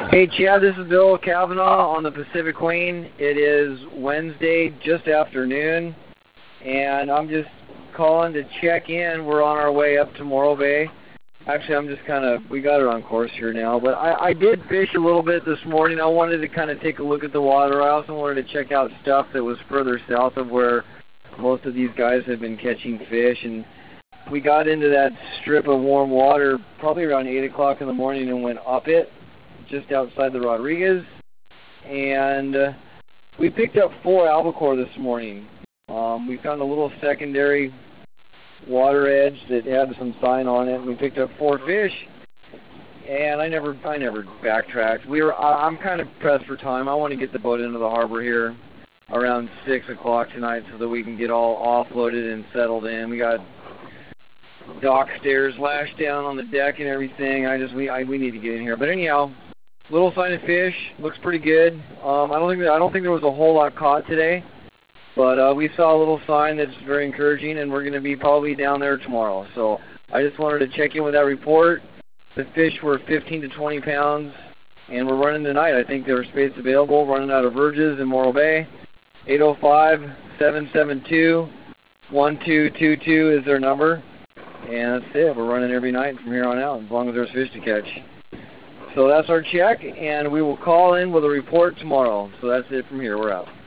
Hey Chad, this is Bill Kavanaugh on the Pacific Queen. It is Wednesday, just afternoon, and I'm just calling to check in. We're on our way up to Morro Bay. Actually, we got it on course here now, but I did fish a little bit this morning. I wanted to kind of take a look at the water. I also wanted to check out stuff that was further south of where most of these guys have been catching fish, and we got into that strip of warm water probably around 8 o'clock in the morning and went up it, just outside the Rodriguez, and we picked up 4 albacore this morning. We found a little secondary water edge that had some sign on it, and we picked up 4 fish, and I never backtracked. I'm kind of pressed for time. I want to get the boat into the harbor here around 6 o'clock tonight so that we can get all offloaded and settled in. We got dock stairs lashed down on the deck and everything. We need to get in here. But anyhow, little sign of fish, looks pretty good. I don't think there was a whole lot caught today, but we saw a little sign that's very encouraging, and we're going to be probably down there tomorrow. So I just wanted to check in with that report. The fish were 15 to 20 pounds, and we're running tonight. I think there are space available, running out of verges in Morro Bay. 805-772-1222 is their number, and that's it. We're running every night from here on out, as long as there's fish to catch. So that's our check, and we will call in with a report tomorrow. So that's it from here. We're out.